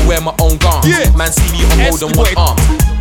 wear my own garms. Yeah. Man see me on road on one arm.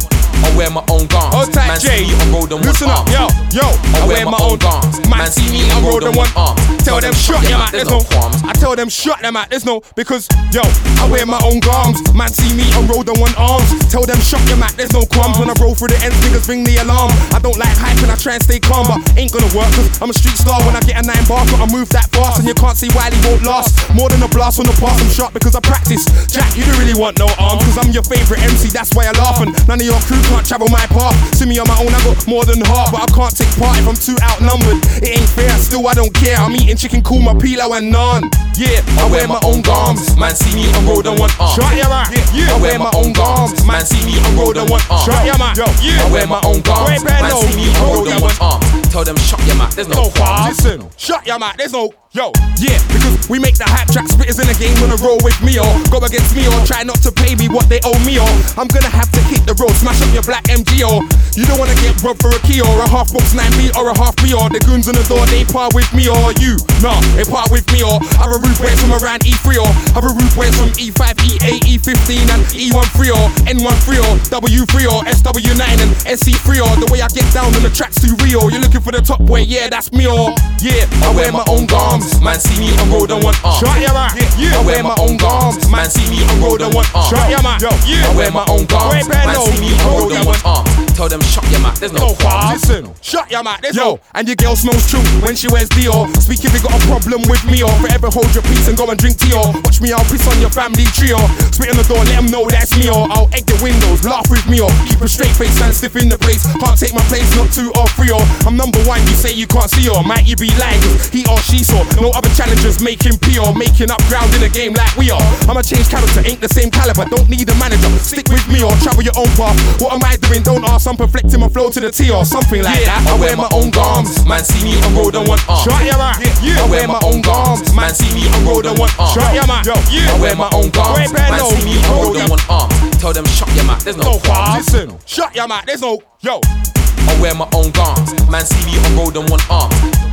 I wear my own garms. Hold tight, Man Jay. see me on road on one Listen arm. up, yo. I wear my own garms. Man see me on road on one arm. Tell them shut them out, there's no qualms. I tell them shut them out, there's no, because yo, I wear my own garms. Man see me on road on one arms. Tell them shut them out, there's no crumbs. When I roll through the ends, niggas ring the alarm. I don't like hype and I try and stay calm, but ain't gonna work, cause I'm a street star. When I get a 9 bar, I move that fast, and you can't see why they won't last. More than a blast on the pass, I'm sharp because I practice. Jack, you don't really want no arms, cause I'm your favorite MC, that's why I laugh. And none of your crew can't travel my path. See me on my own, I got more than half, but I can't take part if I'm too outnumbered. It ain't fair, still I don't care. I'm eating chicken korma, pilau and naan. Yeah, I wear my own garms. Man see me on road on one arm. Shut your mouth. I wear my own garms. Man see me on road on one arm. Shut your mouth. I wear my own garms. Man see me on road on one arm. Tell them shut your mouth, there's no qualms. Listen, shut your mouth, there's no. Yo, yeah, because we make the hype track spitters in the game wanna roll with me or go against me or try not to pay me what they owe me or I'm gonna have to hit the road, smash up your black MG or you don't wanna get robbed for a key or a half box 9B or a half B or the goons on the door they part with me or you, nah, they part with me or have a route where it's from around E3 or have a route where it's from E5, E8, E15 and E13 or N13 or W3 or SW9 and SC3 or the way I get down on the tracks too real. You're looking for the top way, yeah, that's me or yeah, I wear my own garms. Man see me on road on one arm. Shut your mouth. I wear my own garms. Man see me on road on one arm. Shut your mouth. I wear my own garms. Man see me on road on one arm. Tell them shut your mouth, there's no qualms. Listen, shut your mouth, there's no. And your girl smells true when she wears Dior. Speak if you got a problem with me or forever hold your peace and go and drink tea or watch me, I'll piss on your family tree or spit on the door, let them know that's me or I'll egg the windows, laugh with me or keep a straight face and stiff in the place. Can't take my place, not 2 or 3 or I'm number 1, you say you can't see or might you be lying cause he or she saw no other challengers making P or making up ground in the game like we are. I'ma change character, ain't the same caliber, don't need a manager. Stick with me or travel your own path. What am I doing? Don't ask, I'm perfecting my flow to the T or something like that. I wear my own garms. Man see me on road on one arm. Shut your mouth. I wear my own garms. Man see me on road on one arm. Shut your mouth. I wear my own garms. Man see me on road on one arm. Tell them shut your mouth, there's no qualms. Listen, shut your mouth, there's no. Yo, I wear my own garms. Man see me on road on one arm.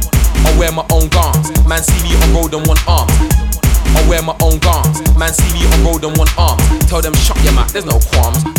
I wear my own garms. Man see me on road on one arm. I wear my own garms. Man see me on road on one arm. Tell them shut your mouth, there's no qualms.